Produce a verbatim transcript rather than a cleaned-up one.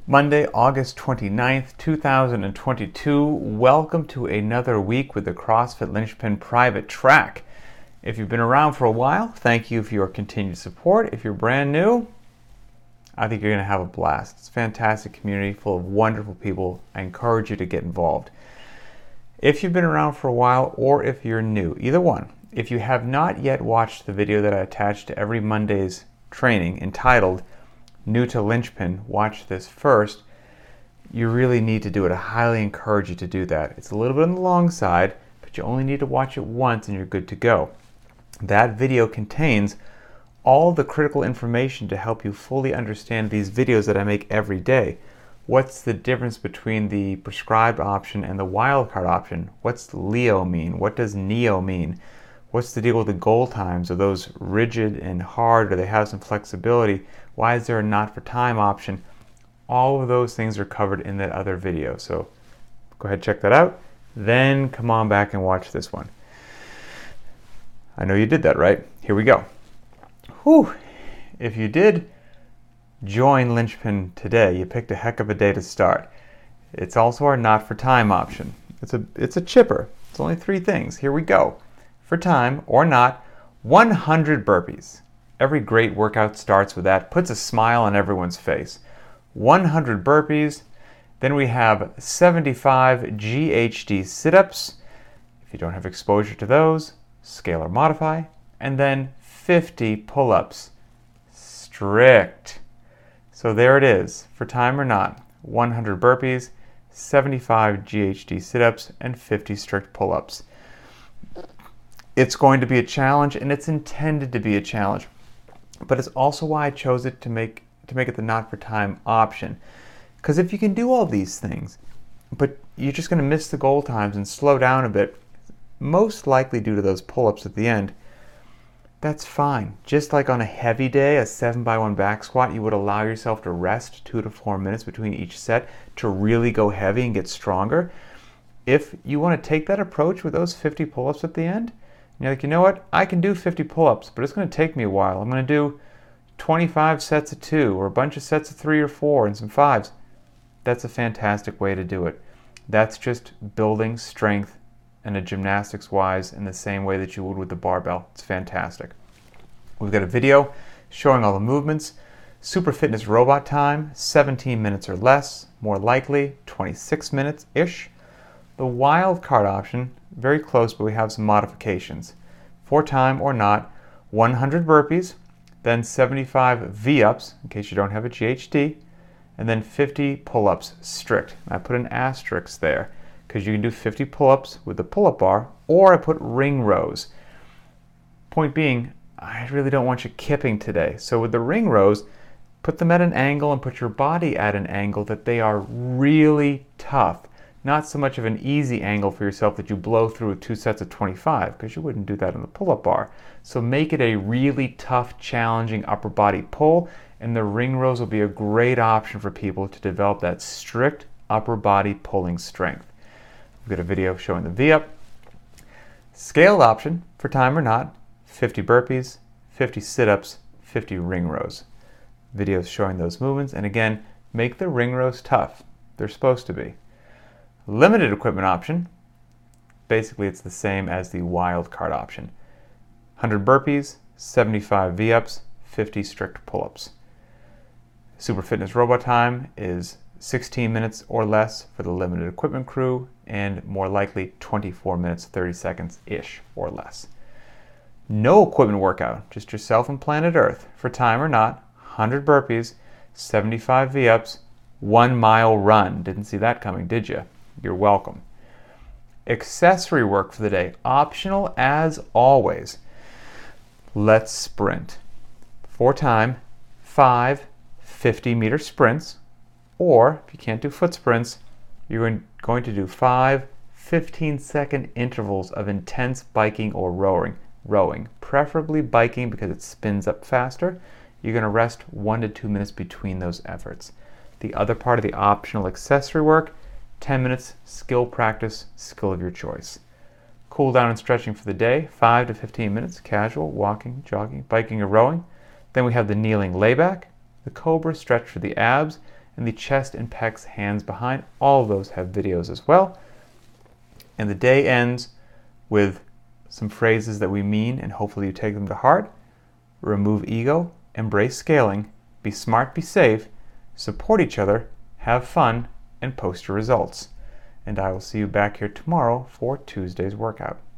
Monday, August twenty-ninth, two thousand twenty-two. Welcome to another week with the CrossFit Linchpin Private Track. If you've been around for a while, thank you for your continued support. If you're brand new, I think you're going to have a blast. It's a fantastic community full of wonderful people. I encourage you to get involved. If you've been around for a while or if you're new, either one, if you have not yet watched the video that I attach to every Monday's training entitled New to Linchpin, watch this first, you really need to do it. I highly encourage you to do that. It's a little bit on the long side, but you only need to watch it once and you're good to go. That video contains all the critical information to help you fully understand these videos that I make every day. What's the difference between the prescribed option and the wildcard option? What's L E O mean? What does N E O mean? What's the deal with the goal times? Are those rigid and hard? Do they have some flexibility? Why is there a not for time option? All of those things are covered in that other video. So go ahead and check that out. Then come on back and watch this one. I know you did that, right? Here we go. Whew. If you did join Linchpin today, you picked a heck of a day to start. It's also our not for time option. It's a, it's a chipper. It's only three things. Here we go. For time or not, one hundred burpees. Every great workout starts with that, puts a smile on everyone's face. one hundred burpees. Then we have seventy-five G H D sit-ups. If you don't have exposure to those, scale or modify. And then fifty pull-ups. Strict. So there it is. For time or not, one hundred burpees, seventy-five G H D sit-ups, and fifty strict pull-ups. It's going to be a challenge, and it's intended to be a challenge. But it's also why I chose it to make to make it the not for time option. Because if you can do all these things, but you're just going to miss the goal times and slow down a bit, most likely due to those pull-ups at the end, that's fine. Just like on a heavy day, a seven by one back squat, you would allow yourself to rest two to four minutes between each set to really go heavy and get stronger. If you want to take that approach with those fifty pull-ups at the end, and you're like, you know what, I can do fifty pull-ups, but it's going to take me a while. I'm going to do twenty-five sets of two, or a bunch of sets of three or four, and some fives. That's a fantastic way to do it. That's just building strength and a gymnastics-wise in the same way that you would with the barbell. It's fantastic. We've got a video showing all the movements. Super Fitness Robot time, seventeen minutes or less, more likely twenty-six minutes-ish. The wild card option, very close, but we have some modifications. For time or not, one hundred burpees, then seventy-five V-ups, in case you don't have a G H D, and then fifty pull-ups strict. I put an asterisk there, because you can do fifty pull-ups with the pull-up bar, or I put ring rows. Point being, I really don't want you kipping today. So with the ring rows, put them at an angle and put your body at an angle that they are really tough. Not so much of an easy angle for yourself that you blow through two sets of twenty-five, because you wouldn't do that on the pull-up bar. So make it a really tough, challenging upper body pull, and the ring rows will be a great option for people to develop that strict upper body pulling strength. We've got a video showing the V-up. Scaled option, for time or not, fifty burpees, fifty sit-ups, fifty ring rows. Videos showing those movements, and again, make the ring rows tough. They're supposed to be. Limited equipment option, basically it's the same as the wild card option. one hundred burpees, seventy-five V-ups, fifty strict pull-ups. Super Fitness Robot time is sixteen minutes or less for the limited equipment crew, and more likely twenty-four minutes, thirty seconds-ish or less. No equipment workout, just yourself and planet Earth. For time or not, one hundred burpees, seventy-five V-ups, one mile run. Didn't see that coming, did you? You're welcome. Accessory work for the day, optional as always. Let's sprint. For time, five fifty meter sprints, or if you can't do foot sprints, you're going to do five fifteen second intervals of intense biking or rowing. Rowing, preferably biking because it spins up faster. You're going to rest one to two minutes between those efforts. The other part of the optional accessory work, ten minutes skill practice, skill of your choice. Cool down and stretching for the day, five to fifteen minutes, casual, walking, jogging, biking, or rowing. Then we have the kneeling layback, the cobra stretch for the abs, and the chest and pecs, hands behind, all of those have videos as well. And the day ends with some phrases that we mean, and hopefully you take them to heart. Remove ego, embrace scaling, be smart, be safe, support each other, have fun, and post your results. And I will see you back here tomorrow for Tuesday's workout.